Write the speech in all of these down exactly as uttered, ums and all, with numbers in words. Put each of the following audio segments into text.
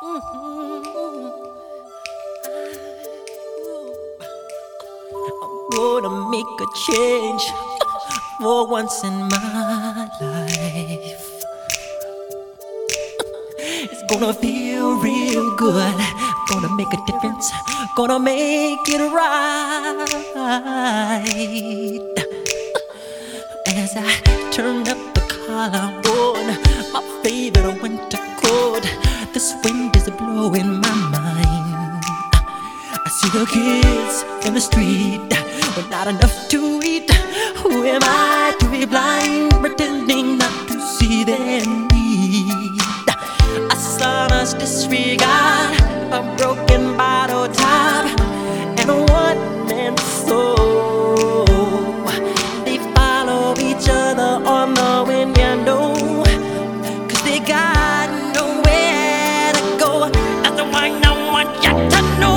Gonna make a change for once in my life. It's gonna feel real good. Gonna make a difference. Gonna make it right. As I turn up the collar on my favorite winter coat, this wind is blowing my mind. I see the kids in the street with not enough to eat. Who am I to be blind, pretending not to see their need? A sonorous disregard, a broken bottle top, and a one-man soul. They follow each other on the wind, you know, 'cause they got nowhere to go. That's why I want you to know.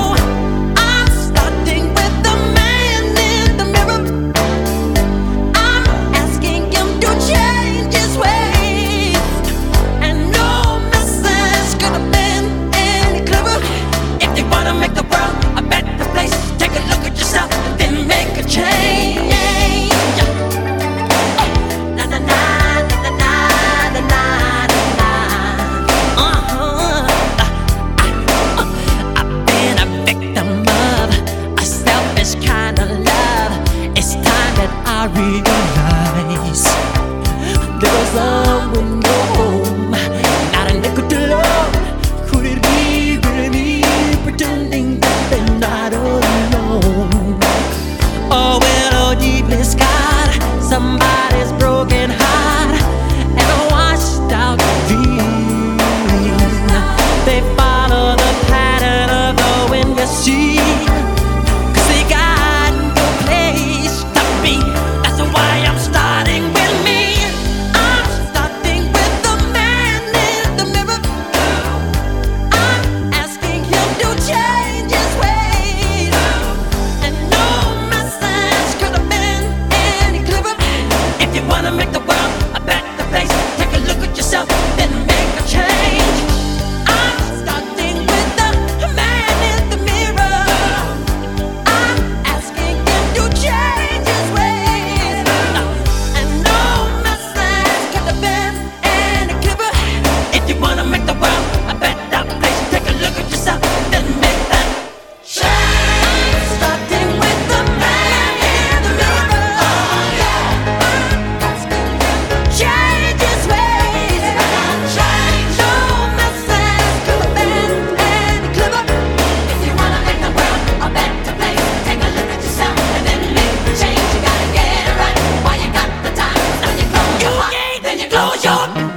I realize there was someone no home, not a nickel to love. Could it be really me, pretending that they're not alone? Oh well, oh deeply scarred, somebody's broken heart and a washed out dream. They follow the pattern of the wind, you see. Make the world a better place. Take a look at yourself, then make a change. I'm starting with the man in the mirror. I'm asking him to change his ways. And no message could have been any clearer. If you wanna make the world a better place, take a look at yourself, then make that change. I'm starting with the man in the mirror. Change his ways. Change. No message could have been any clearer. If you wanna make the world a better place, take a look at yourself and then make the change. You gotta get it right while you got the time. Now you close your heart, then you close your